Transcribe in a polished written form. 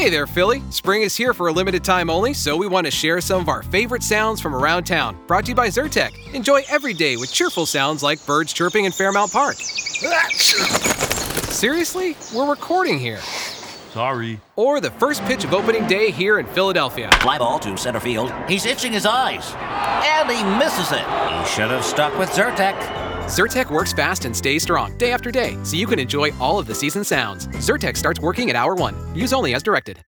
Hey there, Philly. Spring is here for a limited time only, so we want to share some of our favorite sounds from around town. Brought to you by Zyrtec. Enjoy every day with cheerful sounds like birds chirping in Fairmount Park. Seriously? We're recording here. Sorry. Or the first pitch of opening day here in Philadelphia. Fly ball to center field. He's itching his eyes. And he misses it. He should have stuck with Zyrtec. Zyrtec works fast and stays strong day after day, so you can enjoy all of the season sounds. Zyrtec starts working at hour 1. Use only as directed.